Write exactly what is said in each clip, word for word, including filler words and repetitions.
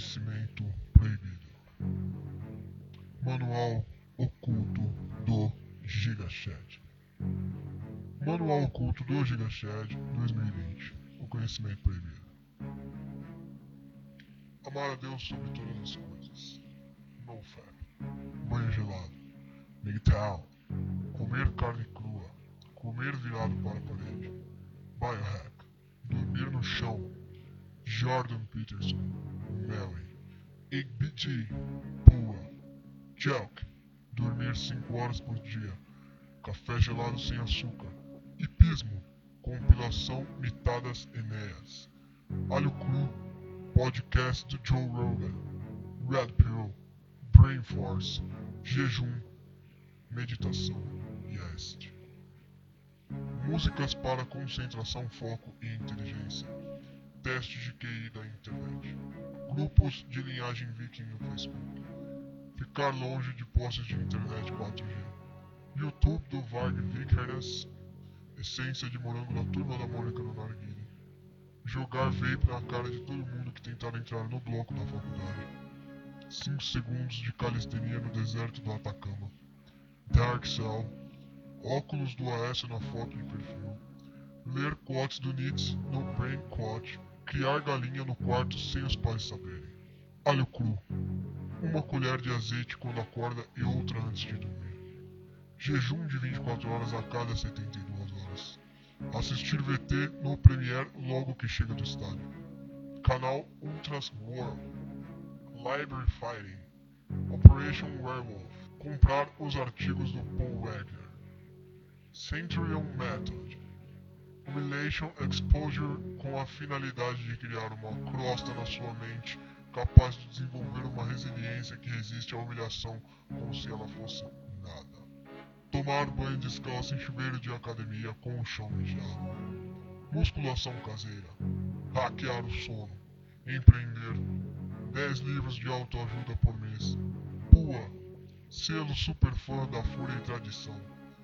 Conhecimento Proibido. Manual Oculto do Gigachat. Manual Oculto do Gigachat dois mil e vinte. O Conhecimento Proibido. Amar a Deus sobre todas as coisas. NoFap. Banho gelado. M G T O W. Comer carne crua. Comer virado para a parede. Biohack. Dormir no chão. Jordan Peterson. Melly. A B T. Pua. Jelk. Dormir cinco horas por dia. Café gelado sem açúcar. Hipismo. Compilação Mitadas Enéas. Alho Cru. Podcast do Joe Rogan. Red Pill. Brain Force. Jejum. Meditação e este. Músicas para concentração, foco e inteligência. Teste de Q I da internet. Grupos de linhagem viking no Facebook. Ficar longe de postes de internet quatro G. YouTube do Varg Vikernes. Essência de morango da turma da Mônica no narguilé. Jogar vape na cara de todo mundo que tentar entrar no bloco da faculdade. cinco segundos de calistenia no deserto do Atacama. Dark Cell. Óculos do A S na foto de perfil. Ler quotes do Nietzsche no Brain Quote. Criar galinha no quarto sem os pais saberem. Alho cru. Uma colher de azeite quando acorda e outra antes de dormir. Jejum de vinte e quatro horas a cada setenta e duas horas. Assistir V T no Premiere logo que chega do estádio. Canal Ultras World. Library Fighting. Operation Werewolf. Comprar os artigos do Paul Wagner. Centurion Method. Humiliation Exposure com a finalidade de criar uma crosta na sua mente capaz de desenvolver uma resiliência que resiste à humilhação como se ela fosse nada. Tomar banho descalço em chuveiro de academia com o chão mijado. Musculação caseira. Hackear o sono. Empreender. dez livros de autoajuda por mês. Pua. Selo superfã da fúria e tradição.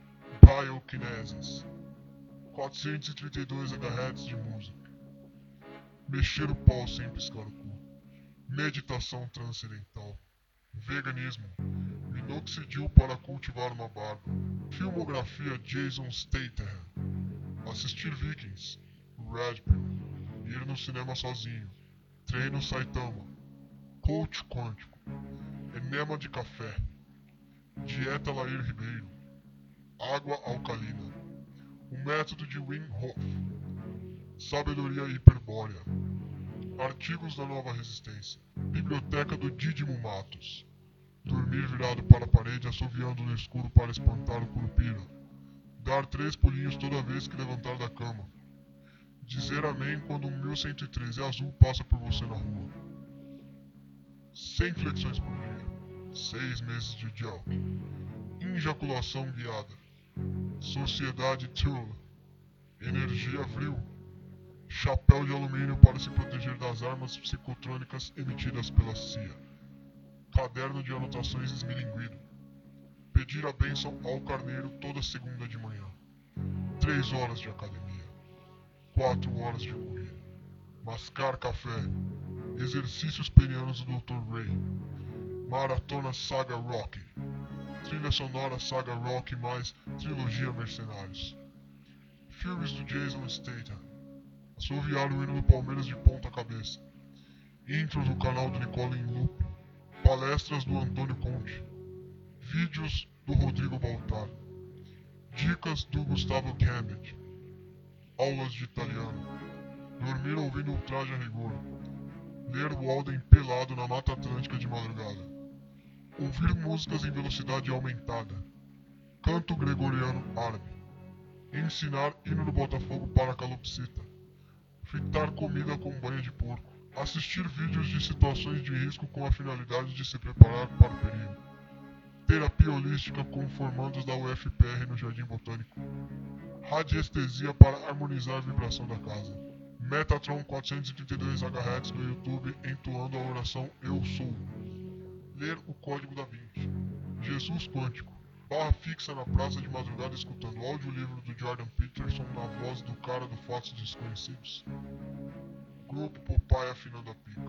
Biokinesis. quatrocentos e trinta e dois megahertz de música. Mexer o pau sem piscar o cu. Meditação transcendental. Veganismo. Minoxidil para cultivar uma barba. Filmografia Jason Statham. Assistir Vikings. Red Pill. Ir no cinema sozinho. Treino Saitama. Coach quântico. Enema de café. Dieta Lair Ribeiro. Água alcalina. O método de Wim Hof. Sabedoria hiperbórea. Artigos da Nova Resistência. Biblioteca do Dídimo Matos. Dormir virado para a parede assoviando no escuro para espantar o curupira. Dar três pulinhos toda vez que levantar da cama. Dizer amém quando um mil cento e treze azul passa por você na rua. cem flexões por dia. seis meses de gel. Injaculação guiada. Sociedade Tool. Energia Vril. Chapéu de alumínio para se proteger das armas psicotrônicas emitidas pela C I A. Caderno de anotações esmilinguido. Pedir a bênção ao carneiro toda segunda de manhã. Três horas de academia. Quatro horas de corrida. Mascar café. Exercícios penianos do doutor Ray. Maratona Saga Rock. Trilha sonora Saga Rock mais Trilogia Mercenários. Filmes do Jason Statham. Assoviar o hino do Palmeiras de ponta cabeça. Intro do canal do Nicole em loop. Palestras do Antônio Conte. Vídeos do Rodrigo Baltar. Dicas do Gustavo Cambridge. Aulas de italiano. Dormir ouvindo Ultraje a Rigor. Ler Walden pelado na Mata Atlântica de madrugada. Ouvir músicas em velocidade aumentada. Canto gregoriano árabe. Ensinar hino do Botafogo para a calopsita. Fritar comida com banha de porco. Assistir vídeos de situações de risco com a finalidade de se preparar para o perigo. Terapia holística com formandos da U F P R no Jardim Botânico. Radiestesia para harmonizar a vibração da casa. Metatron quatrocentos e trinta e dois megahertz no YouTube entoando a oração Eu Sou. Ler o Código da Vinci. Jesus Quântico. Barra fixa na praça de madrugada escutando o audiolivro do Jordan Peterson na voz do cara do Fatos Desconhecidos. Grupo Popeye afinando a pica.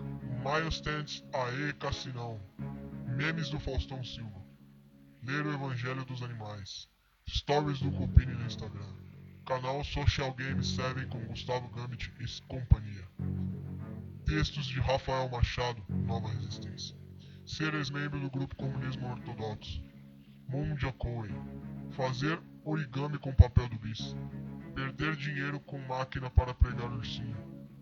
Milestones, aê, Cassinão. Memes do Faustão Silva. Ler o Evangelho dos Animais. Stories do Cupini no Instagram. Canal Social Game sete com Gustavo Gambit e companhia. Textos de Rafael Machado, Nova Resistência. Ser ex-membro do Grupo Comunismo Ortodoxo. Monja Koei. Fazer origami com papel do bis. Perder dinheiro com máquina para pregar ursinho.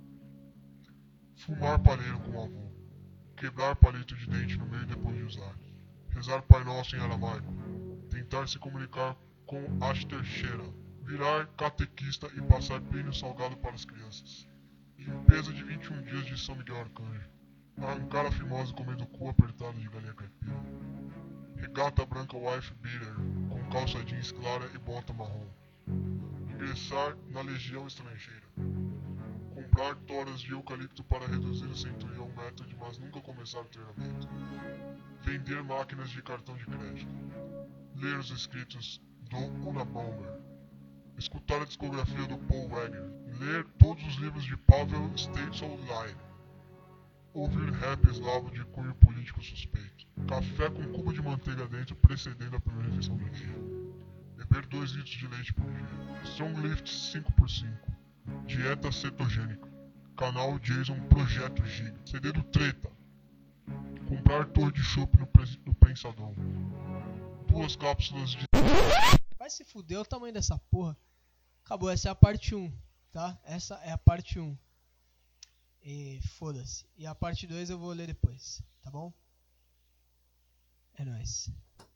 Fumar palheiro com avô. Quebrar palito de dente no meio depois de usar. Rezar Pai Nosso em aramaico. Tentar se comunicar com Ashter Shera. Virar catequista e passar pênio salgado para as crianças. Limpeza de vinte e um dias de São Miguel Arcanjo. Arrancar a fimose comendo cu apertado de galinha caipira. Regata branca wife beater com calça jeans clara e bota marrom. Ingressar na legião estrangeira. Comprar toras de eucalipto para reduzir o centurião method, mas nunca começar o treinamento. Vender máquinas de cartão de crédito. Ler os escritos do Unabomber. Escutar a discografia do Paul Wagner. Ler todos os livros de Pavel Stanislav. Ouvir rap eslavo de cunho político suspeito. Café com cubo de manteiga dentro precedendo a primeira refeição do dia. Beber dois litros de leite por dia. Strong Lift cinco por cinco. Dieta cetogênica. Canal Jason Projeto Giga. C D do Treta. Comprar torre de chopp no, no Prensadão. Duas cápsulas de... Vai se fuder o tamanho dessa porra. Acabou, essa é a parte um, tá? Essa é a parte um. E foda-se. E a parte dois eu vou ler depois, tá bom? É nóis.